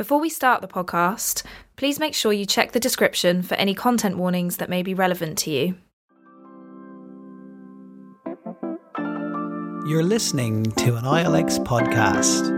Before we start the podcast, please make sure you check the description for any content warnings that may be relevant to you. You're listening to an ILX podcast.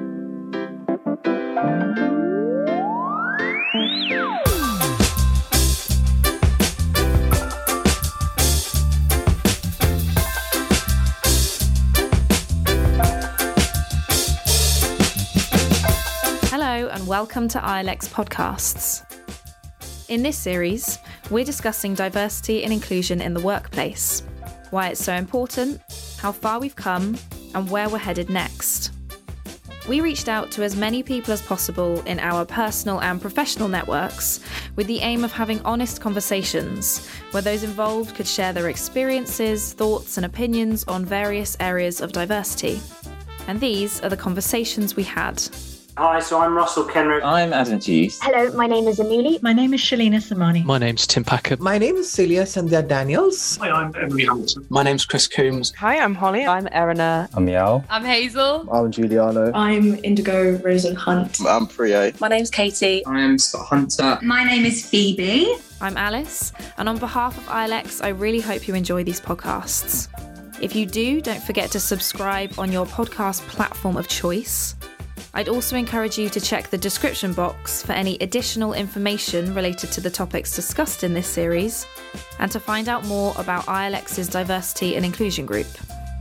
Hello and welcome to ILX Podcasts. In this series, we're discussing diversity and inclusion in the workplace, why it's so important, how far we've come, and where we're headed next. We reached out to as many people as possible in our personal and professional networks with the aim of having honest conversations where those involved could share their experiences, thoughts, and opinions on various areas of diversity. And these are the conversations we had. Hi, so I'm Russell Kenrick. I'm Adam Hughes. Hello, my name is Amuli. My name is Shalina Samani. My name's Tim Packard. My name is Celia Sandhya Daniels. Hi, I'm Emily Hamilton. My name's Chris Coombs. Hi, I'm Holly. I'm Erina. I'm Yao. I'm Hazel. I'm Giuliano. I'm Indigo Rosen Hunt. I'm Priya. My name's Katie. I am Scott Hunter. My name is Phoebe. I'm Alice, and on behalf of ILX, I really hope you enjoy these podcasts. If you do, don't forget to subscribe on your podcast platform of choice. I'd also encourage you to check the description box for any additional information related to the topics discussed in this series and to find out more about ILX's Diversity and Inclusion Group.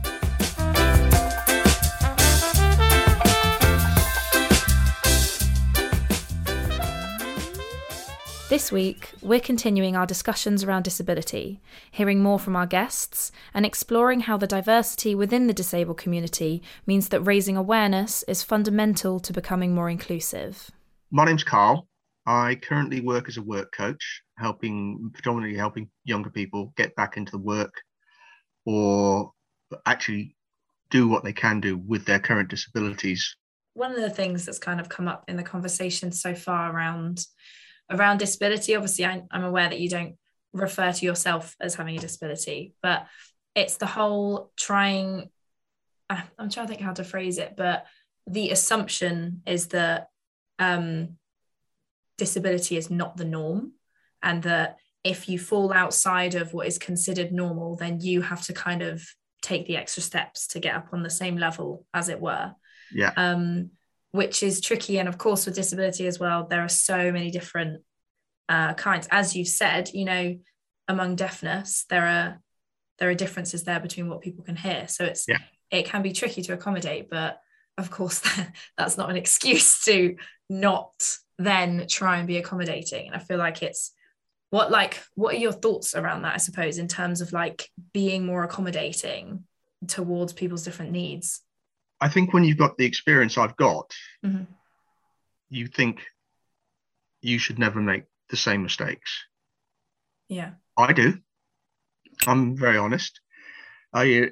This week, we're continuing our discussions around disability, hearing more from our guests, and exploring how the diversity within the disabled community means that raising awareness is fundamental to becoming more inclusive. My name's Carl. I currently work as a work coach, predominantly helping younger people get back into the work or actually do what they can do with their current disabilities. One of the things that's kind of come up in the conversation so far around disability, obviously I'm aware that you don't refer to yourself as having a disability, but it's the whole I'm trying to think how to phrase it, but the assumption is that disability is not the norm, and that if you fall outside of what is considered normal, then you have to kind of take the extra steps to get up on the same level, as it were. Yeah. Which is tricky. And of course, with disability as well, there are so many different kinds. As you've said, among deafness, there are differences there between what people can hear. So it can be tricky to accommodate, but of course, that's not an excuse to not then try and be accommodating. And I feel like what are your thoughts around that, I suppose, in terms of like being more accommodating towards people's different needs? I think when you've got the experience I've got, mm-hmm. you think you should never make the same mistakes. Yeah. I do. I'm very honest. There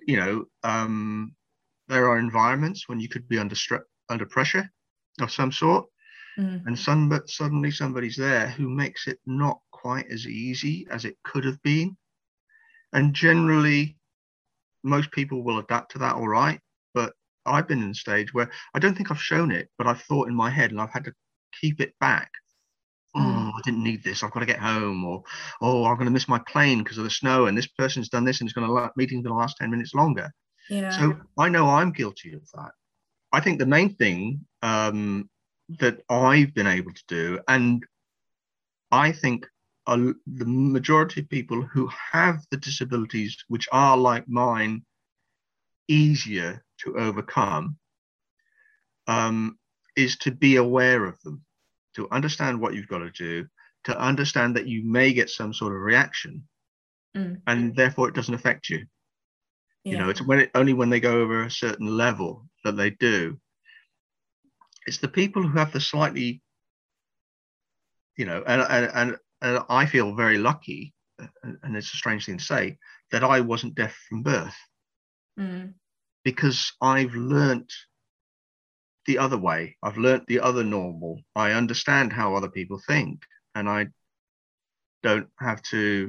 are environments when you could be under pressure of some sort, and suddenly somebody's there who makes it not quite as easy as it could have been. And generally, most people will adapt to that all right, but I've been in a stage where I don't think I've shown it, but I've thought in my head and I've had to keep it back. Oh, I didn't need this. I've got to get home. Or, I'm going to miss my plane because of the snow. And this person's done this and it's going to meeting's going to last 10 minutes longer. Yeah. So I know I'm guilty of that. I think the main thing that I've been able to do, and I think the majority of people who have the disabilities, which are like mine, easier to overcome, is to be aware of them, to understand what you've got to do, to understand that you may get some sort of reaction, and therefore it doesn't affect you. Yeah. It's only when they go over a certain level that they do. It's the people who have the slightly, and I feel very lucky, and it's a strange thing to say, that I wasn't deaf from birth. Because I've learnt the other way. I've learnt the other normal. I understand how other people think, and I don't have to,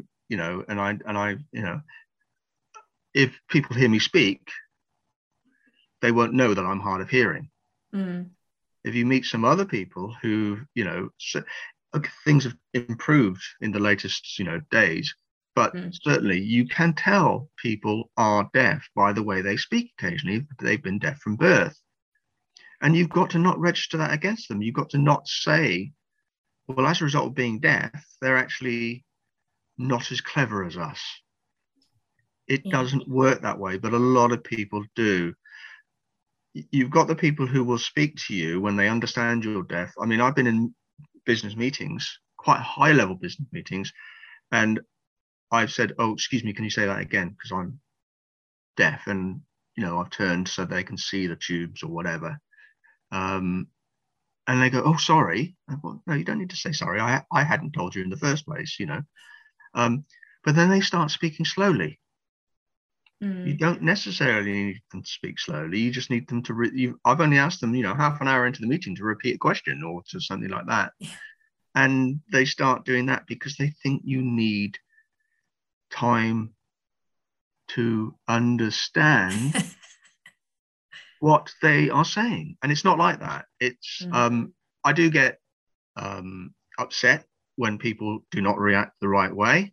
if people hear me speak, they won't know that I'm hard of hearing. if you meet some other people who, things have improved in the latest, days, but certainly you can tell people are deaf by the way they speak occasionally. They've been deaf from birth. And you've got to not register that against them. You've got to not say, well, as a result of being deaf, they're actually not as clever as us. It doesn't work that way, but a lot of people do. You've got the people who will speak to you when they understand you're deaf. I mean, I've been in business meetings, quite high level business meetings, and I've said, oh, excuse me, can you say that again? Because I'm deaf, and, I've turned so they can see the tubes or whatever. And they go, oh, sorry. Well, no, you don't need to say sorry. I hadn't told you in the first place, But then they start speaking slowly. You don't necessarily need them to speak slowly. You just need them to. I've only asked them, half an hour into the meeting to repeat a question or to something like that, and they start doing that because they think you need time to understand what they are saying, and it's not like that. It's I do get upset when people do not react the right way.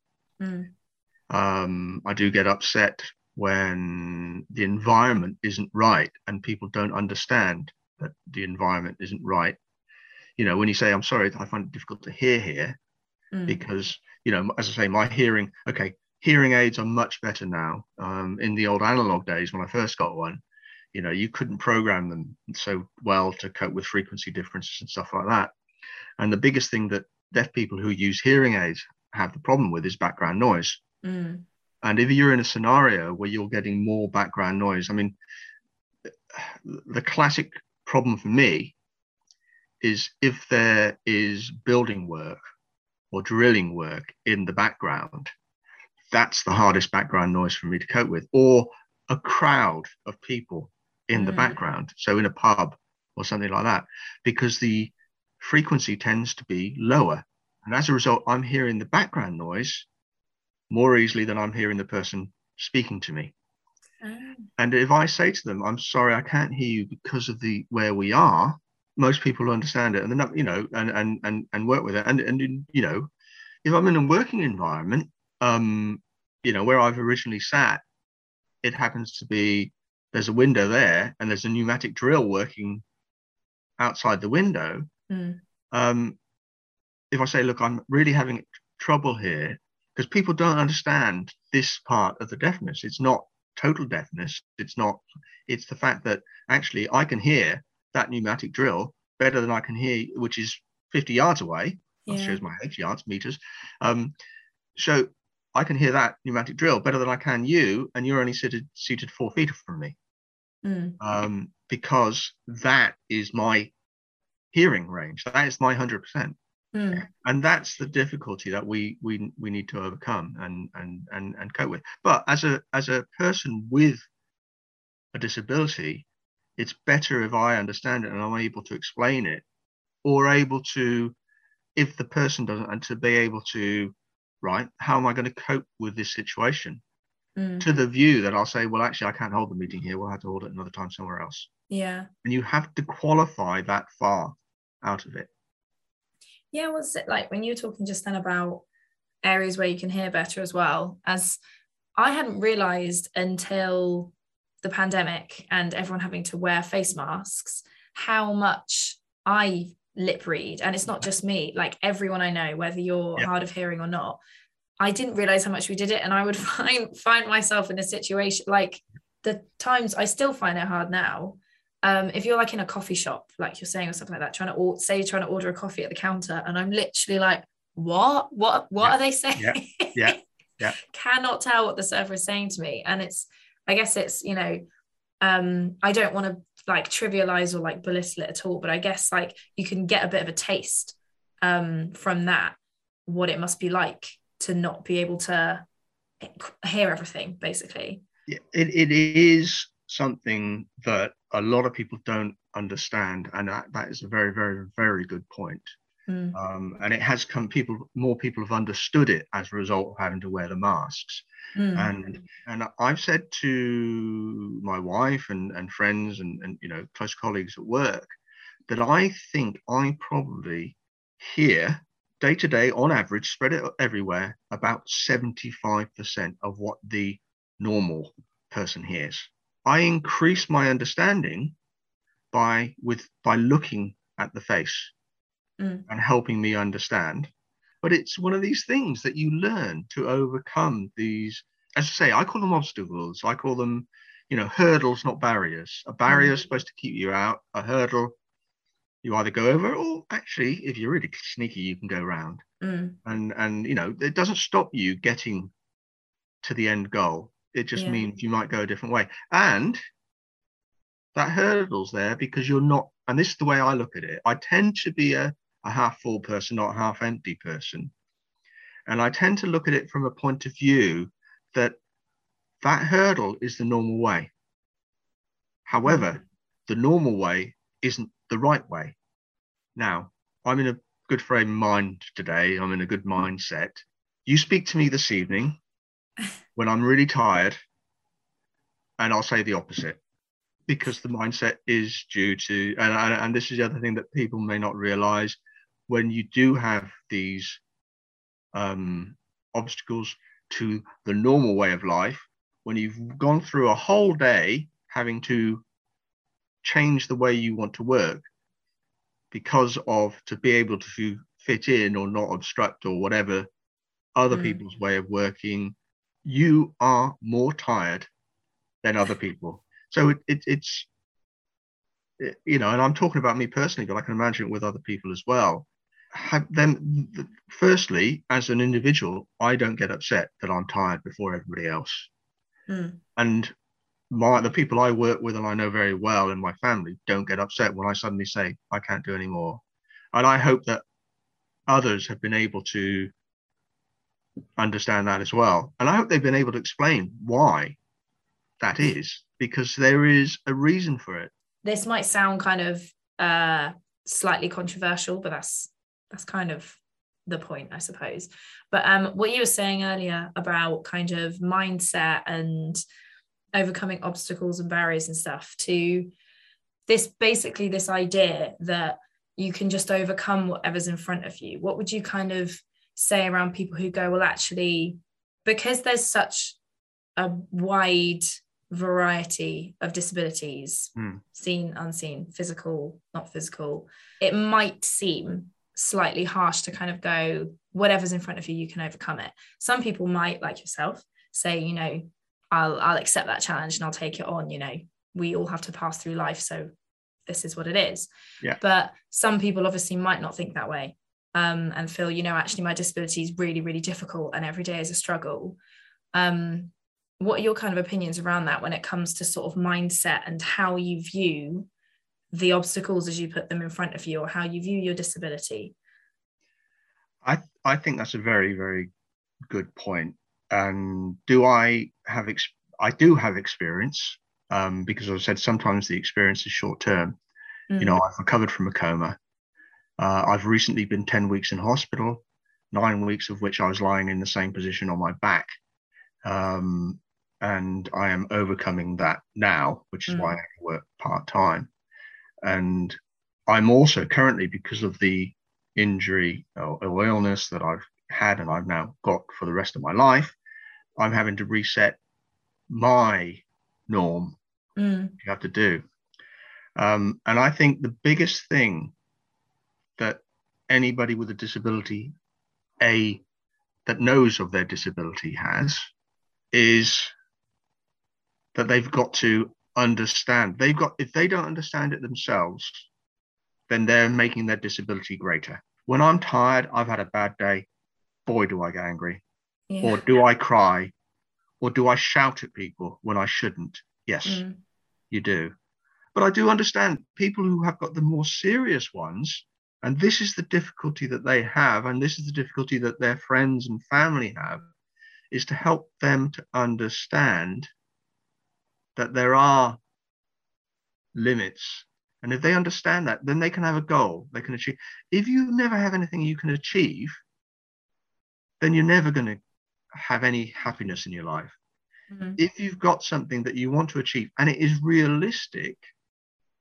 I do get upset when the environment isn't right and people don't understand that the environment isn't right. When you say, I'm sorry, I find it difficult to hear here because, as I say, my hearing aids are much better now. In the old analog days when I first got one, you couldn't program them so well to cope with frequency differences and stuff like that. And the biggest thing that deaf people who use hearing aids have the problem with is background noise. And if you're in a scenario where you're getting more background noise, I mean, the classic problem for me is if there is building work or drilling work in the background, that's the hardest background noise for me to cope with, or a crowd of people in the background. So in a pub or something like that, because the frequency tends to be lower. And as a result, I'm hearing the background noise more easily than I'm hearing the person speaking to me. And if I say to them, I'm sorry, I can't hear you because of where we are, most people understand it, and they're not, and work with it. And if I'm in a working environment, where I've originally sat, it happens to be there's a window there and there's a pneumatic drill working outside the window. If I say, look, I'm really having trouble here, because people don't understand this part of the deafness. It's not total deafness. It's the fact that actually I can hear that pneumatic drill better than I can hear, which is 50 yards away. That shows my age, yards, meters. So I can hear that pneumatic drill better than I can you, and you're only seated 4 feet from me. Because that is my hearing range. That is my 100%. And that's the difficulty that we need to overcome and cope with. But as a person with a disability, it's better if I understand it and I'm able to explain it, or able to, if the person doesn't, and to be able to, right, how am I going to cope with this situation? To the view that I'll say, well, actually, I can't hold the meeting here. We'll have to hold it another time somewhere else. Yeah. And you have to qualify that far out of it. Yeah, what's it like when you were talking just then about areas where you can hear better as well? As I hadn't realised until the pandemic and everyone having to wear face masks, how much I lip read. And it's not just me, like everyone I know, whether you're hard of hearing or not. I didn't realise how much we did it. And I would find myself in a situation, like the times I still find it hard now. If you're like in a coffee shop, like you're saying, or something like that, trying to order a coffee at the counter, and I'm literally like, what are they saying? Yeah. Cannot tell what the server is saying to me. And I guess it's, I don't want to like trivialize or like belittle it at all, but I guess like you can get a bit of a taste from that, what it must be like to not be able to hear everything, basically. Yeah, it is something that a lot of people don't understand, and that is a very, very, very good point. And it has more people have understood it as a result of having to wear the masks. And I've said to my wife and friends and close colleagues at work that I think I probably hear day to day, on average, spread it everywhere, about 75% of what the normal person hears. I increase my understanding by looking at the face and helping me understand. But it's one of these things that you learn to overcome these, as I say, I call them obstacles. I call them, hurdles, not barriers. A barrier is supposed to keep you out. A hurdle, you either go over, or actually, if you're really sneaky, you can go around. And it doesn't stop you getting to the end goal. It just means you might go a different way. And that hurdle's there because you're not, and this is the way I look at it. I tend to be a half full person, not a half empty person. And I tend to look at it from a point of view that hurdle is the normal way. However, the normal way isn't the right way. Now, I'm in a good frame of mind today. I'm in a good mindset. You speak to me this evening when I'm really tired, and I'll say the opposite, because the mindset is due to, and this is the other thing that people may not realize, when you do have these obstacles to the normal way of life, when you've gone through a whole day having to change the way you want to work to be able to fit in or not obstruct or whatever other people's way of working, you are more tired than other people. So it's and I'm talking about me personally, but I can imagine it with other people as well. Firstly, as an individual, I don't get upset that I'm tired before everybody else. And the people I work with and I know very well in my family don't get upset when I suddenly say I can't do any more. And I hope that others have been able to understand that as well. And I hope they've been able to explain why that is, because there is a reason for it. This might sound kind of slightly controversial, but that's kind of the point, I suppose. But what you were saying earlier about kind of mindset and overcoming obstacles and barriers and stuff, to this idea that you can just overcome whatever's in front of you. What would you kind of say around people who go, well, actually, because there's such a wide variety of disabilities, seen, unseen, physical, not physical, it might seem slightly harsh to kind of go, whatever's in front of you, you can overcome it. Some people might, like yourself, say, I'll accept that challenge and I'll take it on. We all have to pass through life, so this is what it is. Yeah. But some people obviously might not think that way, and feel, actually my disability is really, really difficult and every day is a struggle. What are your kind of opinions around that when it comes to sort of mindset and how you view the obstacles as you put them in front of you, or how you view your disability? I think that's a very, very good point. And I do have experience, because as I said, sometimes the experience is short term. I've recovered from a coma. I've recently been 10 weeks in hospital, 9 weeks of which I was lying in the same position on my back. And I am overcoming that now, which is why I work part-time. And I'm also currently, because of the injury or illness that I've had and I've now got for the rest of my life, I'm having to reset my norm. You have to do. And I think the biggest thing that anybody with a disability, that knows of their disability has, is that they've got to understand. If they don't understand it themselves, then they're making their disability greater. When I'm tired, I've had a bad day, boy, do I get angry. Yeah. Or do I cry? Or do I shout at people when I shouldn't? Yes, you do. But I do understand people who have got the more serious ones, and this is the difficulty that they have, and this is the difficulty that their friends and family have, is to help them to understand that there are limits. And if they understand that, then they can have a goal they can achieve. If you never have anything you can achieve, then you're never going to have any happiness in your life. If you've got something that you want to achieve and it is realistic,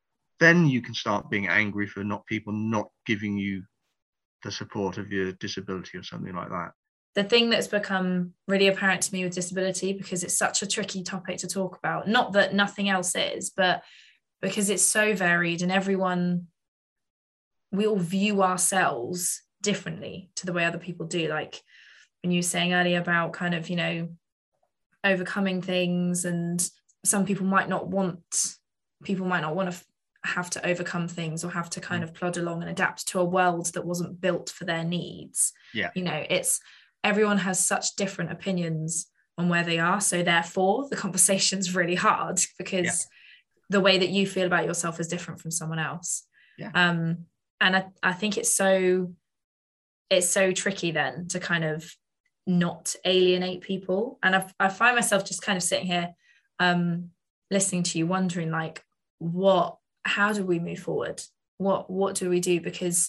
then you can start being angry for people not giving you the support of your disability or something like that. The thing that's become really apparent to me with disability, because it's such a tricky topic to talk about, not that nothing else is, but because it's so varied, and we all view ourselves differently to the way other people do. Like when you were saying earlier about kind of, overcoming things, and some people might not want to have to overcome things or have to kind of plod along and adapt to a world that wasn't built for their needs. Yeah. It's everyone has such different opinions on where they are. So therefore the conversation's really hard, because the way that you feel about yourself is different from someone else. Yeah. And I think it's so tricky then to kind of not alienate people. And I find myself just kind of sitting here listening to you, wondering like, how do we move forward? What do we do? Because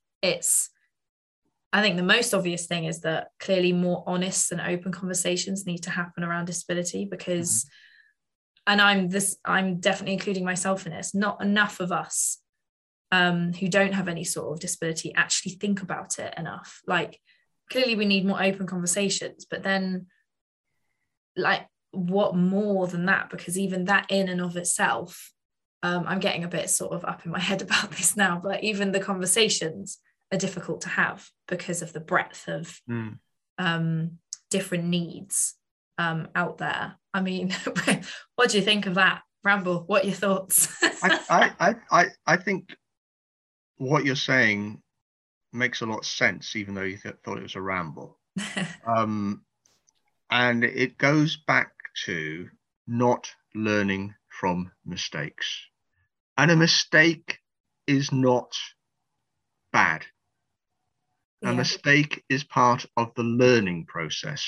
I think the most obvious thing is that clearly more honest and open conversations need to happen around disability, because, and I'm definitely including myself in this, not enough of us who don't have any sort of disability actually think about it enough. Like clearly we need more open conversations, but then like what more than that? Because even that in and of itself, I'm getting a bit sort of up in my head about this now, but even the conversations are difficult to have because of the breadth of different needs out there. I mean, what do you think of that, Ramble? What are your thoughts? I think what you're saying makes a lot of sense, even though you thought it was a ramble. And it goes back to not learning from mistakes. And a mistake is not bad. A mistake is part of the learning process.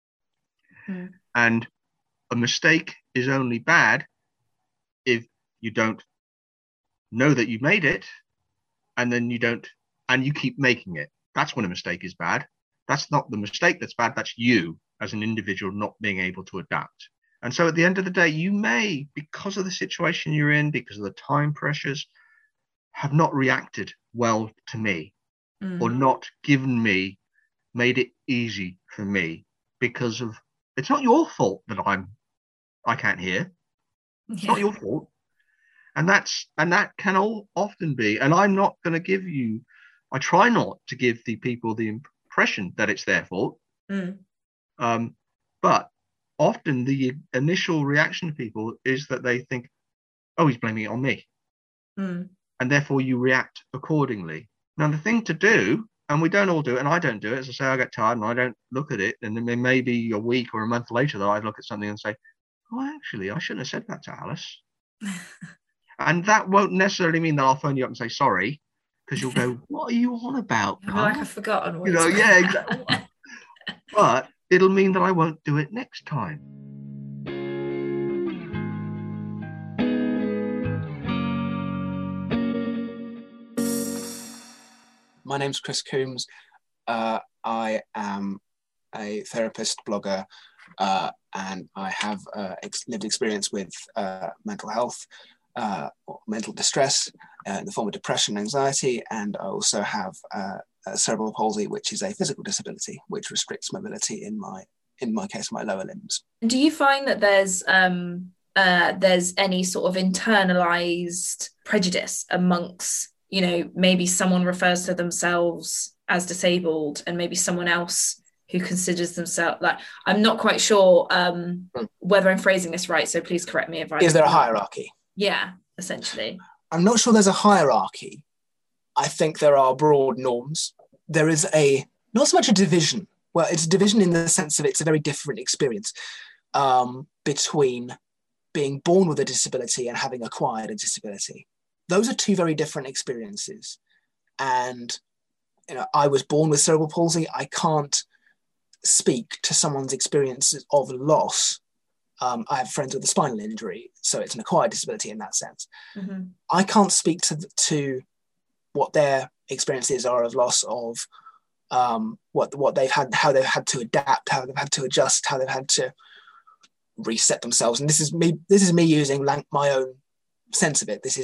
And a mistake is only bad if you don't know that you made it, and then you keep making it. That's when a mistake is bad. That's not the mistake that's bad. That's you as an individual not being able to adapt. And so at the end of the day, you may, because of the situation you're in, because of the time pressures, have not reacted well to me, or not made it easy for me, because of, it's not your fault that I can't hear. It's not your fault. And that can all often be, and I'm not going to give you, I try not to give the people the impression that it's their fault. But often the initial reaction to people is that they think, oh, he's blaming it on me. And therefore you react accordingly. Now, the thing to do, and we don't all do it, and I don't do it, as I say, I get tired and I don't look at it. And then maybe a week or a month later that I look at something and say, oh, actually, I shouldn't have said that to Alice. And that won't necessarily mean that I'll phone you up and say sorry, because you'll go, what are you on about? I feel like I've forgotten what yeah, exactly. But it'll mean that I won't do it next time. My name's Chris Coombs. I am a therapist, blogger, and I have lived experience with mental health, or mental distress in the form of depression and anxiety, and I also have cerebral palsy, which is a physical disability which restricts mobility in my case, my lower limbs. Do you find that there's any sort of internalized prejudice amongst, maybe someone refers to themselves as disabled and maybe someone else who considers themselves, like, I'm not quite sure whether I'm phrasing this right, so please correct me if I... Is there a hierarchy? Yeah, essentially. I'm not sure there's a hierarchy. I think there are broad norms. There is not so much a division. Well, it's a division in the sense of it's a very different experience between being born with a disability and having acquired a disability. Those are two very different experiences. And, I was born with cerebral palsy. I can't speak to someone's experiences of loss. I have friends with a spinal injury, so it's an acquired disability in that sense. Mm-hmm. I can't speak to what their experiences are of loss, of what they've had, how they've had to adapt, how they've had to adjust, how they've had to reset themselves. And this is me using my own sense of it. This isn't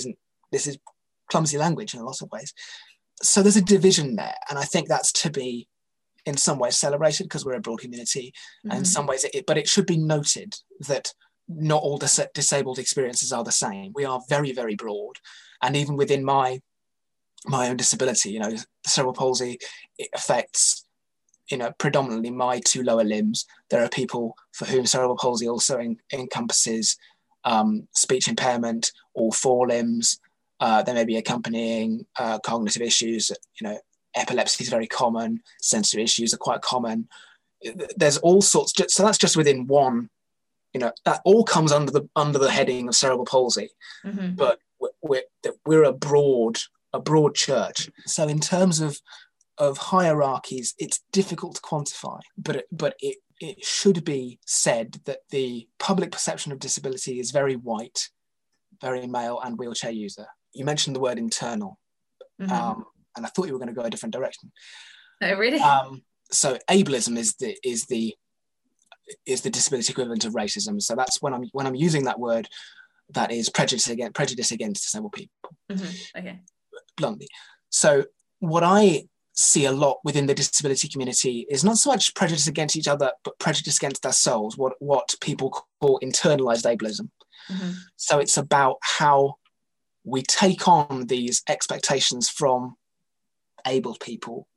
this is clumsy language in a lot of ways. So there's a division there. And I think that's to be in some ways celebrated because we're a broad community. Mm-hmm. And in some ways, but it should be noted that not all disabled experiences are the same. We are very, very broad. And even within my own disability, you know, cerebral palsy, it affects, you know, predominantly my two lower limbs. There are people for whom cerebral palsy also encompasses speech impairment, all four limbs. There may be accompanying cognitive issues. You know, epilepsy is very common. Sensory issues are quite common. There's all sorts. So that's just within one. You know, that all comes under the heading of cerebral palsy. Mm-hmm. But we're a broad church. So in terms of hierarchies, it's difficult to quantify. But it should be said that the public perception of disability is very white, very male, and wheelchair user. You mentioned the word internal, mm-hmm. And I thought you were going to go a different direction. Oh, really? So ableism is the disability equivalent of racism. So that's when I'm using that word, that is prejudice against disabled people. Mm-hmm. Okay. Bluntly. So what I see a lot within the disability community is not so much prejudice against each other, but prejudice against ourselves, what people call internalized ableism. Mm-hmm. So it's about how we take on these expectations from able people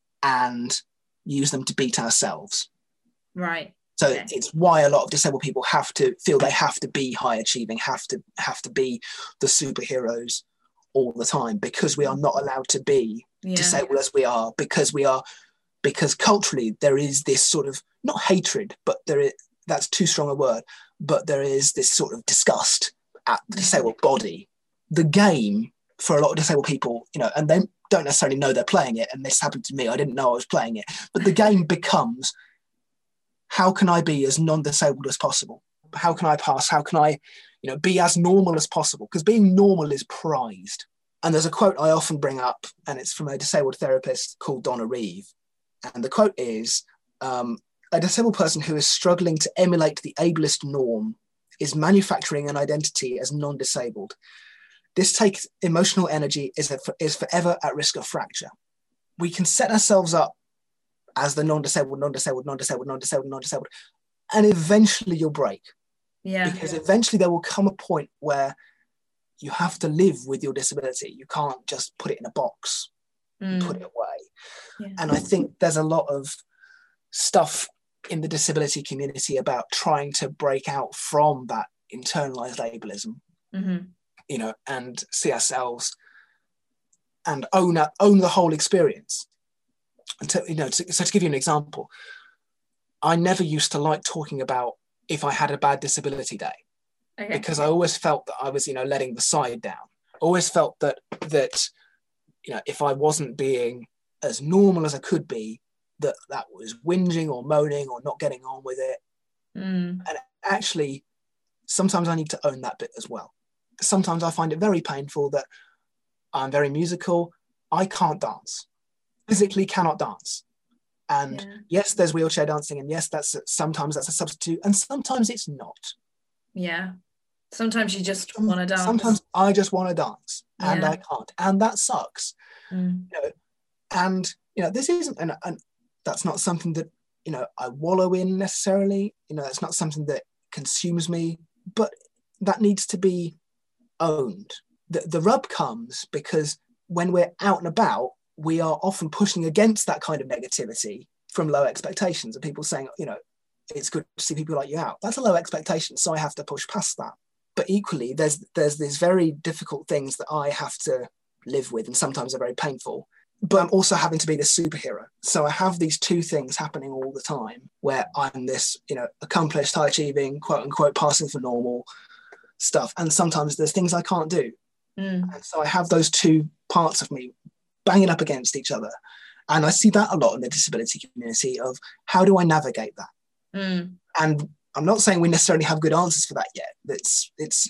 and use them to beat ourselves. Right. So it's why a lot of disabled people feel they have to be high achieving, have to be the superheroes all the time, because we are not allowed to be disabled as we are, because culturally there is this sort of, not hatred, but that's too strong a word, but there is this sort of disgust at the disabled body. The game for a lot of disabled people, you know, and they don't necessarily know they're playing it, and this happened to me, I didn't know I was playing it, but the game becomes, how can I be as non-disabled as possible? How can I pass? How can I, you know, be as normal as possible? Because being normal is prized. And there's a quote I often bring up, and it's from a disabled therapist called Donna Reeve. And the quote is, a disabled person who is struggling to emulate the ableist norm is manufacturing an identity as non-disabled. This takes emotional energy, is forever at risk of fracture. We can set ourselves up as the non-disabled, and eventually you'll break. Yeah. Because eventually there will come a point where you have to live with your disability. You can't just put it in a box and put it away. Yeah. And I think there's a lot of stuff in the disability community about trying to break out from that internalized ableism, mm-hmm. you know, and see ourselves and own the whole experience. And to give you an example, I never used to like talking about if I had a bad disability day, because I always felt that I was, you know, letting the side down. I always felt that you know, if I wasn't being as normal as I could be, that was whinging or moaning or not getting on with it. And actually, sometimes I need to own that bit as well. Sometimes I find it very painful that I'm very musical. I can't dance. Physically cannot dance. And yes, there's wheelchair dancing, and yes, sometimes that's a substitute, and sometimes it's not. Yeah. Sometimes you just want to dance. Sometimes I just want to dance, and I can't, and that sucks. You know, and you know, this isn't, and that's not something that, you know, I wallow in necessarily. You know, it's not something that consumes me, but that needs to be owned. The rub comes because when we're out and about, we are often pushing against that kind of negativity from low expectations, and people saying, you know, it's good to see people like you out. That's a low expectation, so I have to push past that. But equally, there's these very difficult things that I have to live with, and sometimes are very painful. But I'm also having to be this superhero. So I have these two things happening all the time, where I'm this, you know, accomplished, high achieving, quote unquote, passing for normal stuff, and sometimes there's things I can't do. And so I have those two parts of me banging up against each other. And I see that a lot in the disability community of how do I navigate that? And I'm not saying we necessarily have good answers for that yet. It's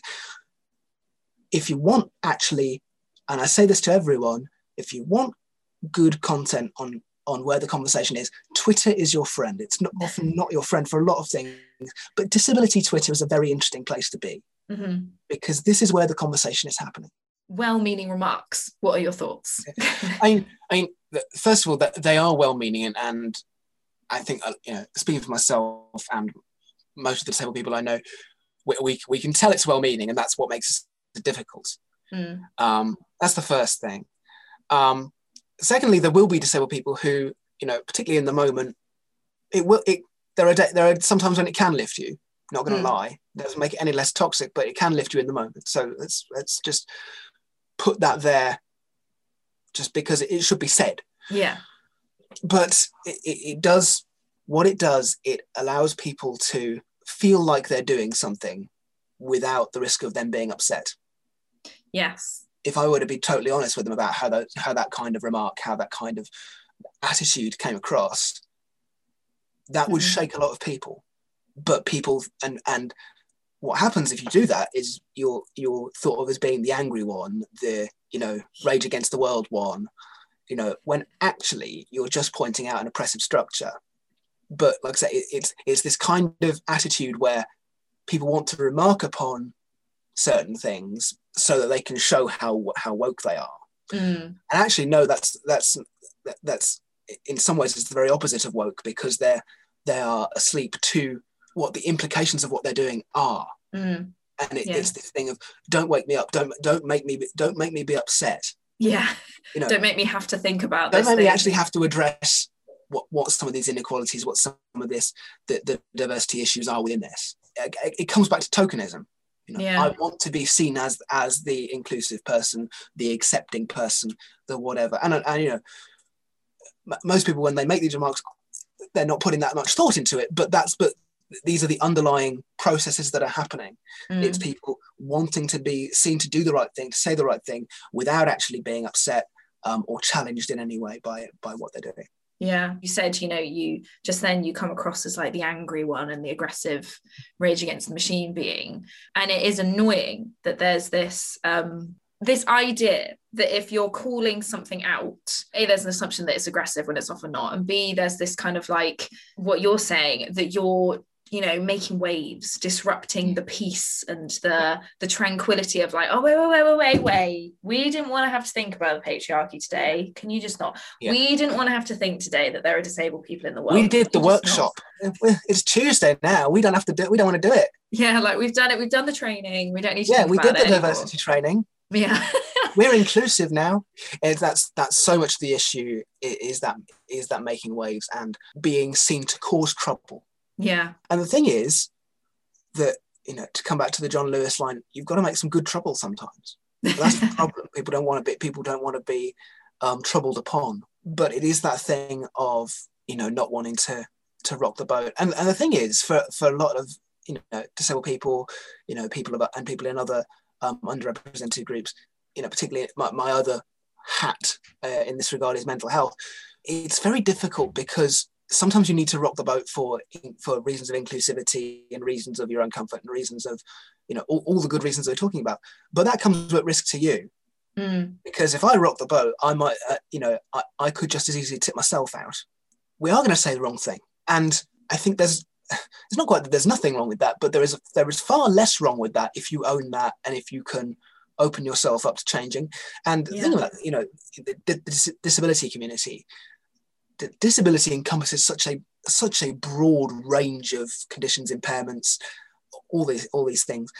if you want, actually, and I say this to everyone, if you want good content on where the conversation is, Twitter is your friend. It's not often not your friend for a lot of things, but disability Twitter is a very interesting place to be, because this is where the conversation is happening. well-meaning remarks. What are your thoughts? I mean, first of all, that they are well-meaning, and I think, speaking for myself and most of the disabled people I know, we can tell it's well-meaning, and that's what makes it difficult. That's the first thing. Secondly, there will be disabled people who, particularly in the moment, there are sometimes when it can lift you. Not going to lie, it doesn't make it any less toxic, but it can lift you in the moment. So let's just put that there, just because it should be said. Yeah. But it does what it does. It allows people to feel like they're doing something without the risk of them being upset. Yes. If I were to be totally honest with them about how that kind of remark, how that kind of attitude came across, that would shake a lot of people. But people, and what happens if you do that is you're thought of as being the angry one, the rage against the world one, when actually you're just pointing out an oppressive structure. But like I say, it's this kind of attitude where people want to remark upon certain things so that they can show how woke they are. And actually, no, that's in some ways it's the very opposite of woke, because they are asleep to what the implications of what they're doing are. And it's this thing of, don't wake me up, don't make me be upset. Yeah. Don't make me have to think about this. Don't make me actually have to address what some of these inequalities, what some of this the diversity issues are within this. It comes back to tokenism. I want to be seen as the inclusive person, the accepting person, the whatever. And most people, when they make these remarks, they're not putting that much thought into it. But these are the underlying processes that are happening. It's people wanting to be seen to do the right thing, to say the right thing, without actually being upset or challenged in any way by what they're doing. Yeah, you said, you just then you come across as like the angry one and the aggressive rage against the machine being. And it is annoying that there's this idea that if you're calling something out, A, there's an assumption that it's aggressive when it's often not. And B, there's this kind of like what you're saying, that you're making waves, disrupting the peace and the tranquility of like, oh, wait. We didn't want to have to think about the patriarchy today. Can you just not? Yeah. We didn't want to have to think today that there are disabled people in the world. We did the workshop. It's Tuesday now. We don't want to do it. Yeah, like we've done it. We've done the training. We don't need to think we about did the anymore. diversity training. Yeah. We're inclusive now. And that's so much the issue, is that making waves and being seen to cause trouble. Yeah. And the thing is that, to come back to the John Lewis line, you've got to make some good trouble sometimes. That's the problem. People don't want to be troubled upon. But it is that thing of, not wanting to rock the boat. And the thing is, for a lot of, disabled people, people in other underrepresented groups, particularly my other hat in this regard is mental health. It's very difficult because sometimes you need to rock the boat for reasons of inclusivity and reasons of your own comfort and reasons of, all the good reasons we're talking about. But that comes at risk to you. Because if I rock the boat, I might, I could just as easily tip myself out. We are going to say the wrong thing. And I think it's not quite that there's nothing wrong with that, but there is far less wrong with that if you own that and if you can open yourself up to changing. And the thing about, the disability community, disability encompasses such a broad range of conditions, impairments, all these things.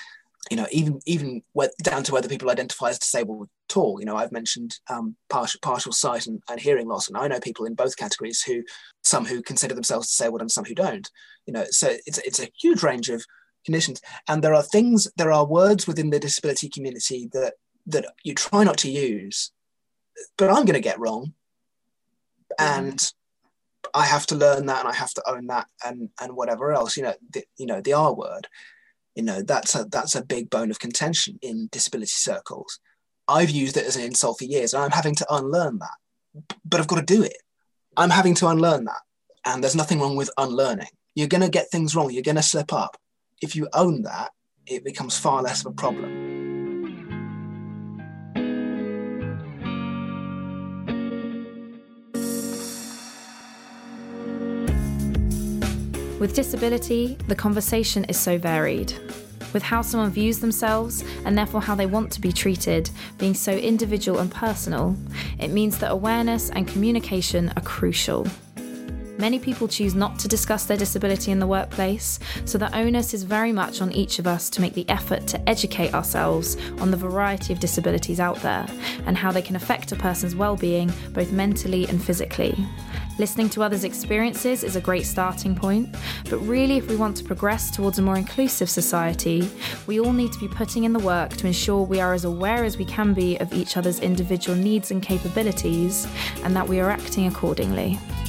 Even down to whether people identify as disabled at all. I've mentioned partial sight and hearing loss, and I know people in both categories some who consider themselves disabled and some who don't. So it's a huge range of conditions, and there are words within the disability community that you try not to use, but I'm going to get wrong. And I have to learn that, and I have to own that, and whatever else. The R word. That's a big bone of contention in disability circles. I've used it as an insult for years, and I'm having to unlearn that. But I've got to do it. I'm having to unlearn that, and there's nothing wrong with unlearning. You're going to get things wrong. You're going to slip up. If you own that, it becomes far less of a problem. With disability, the conversation is so varied. with how someone views themselves and therefore how they want to be treated being so individual and personal, it means that awareness and communication are crucial. Many people choose not to discuss their disability in the workplace, so the onus is very much on each of us to make the effort to educate ourselves on the variety of disabilities out there and how they can affect a person's well-being, both mentally and physically. Listening to others' experiences is a great starting point, but really if we want to progress towards a more inclusive society, we all need to be putting in the work to ensure we are as aware as we can be of each other's individual needs and capabilities, and that we are acting accordingly.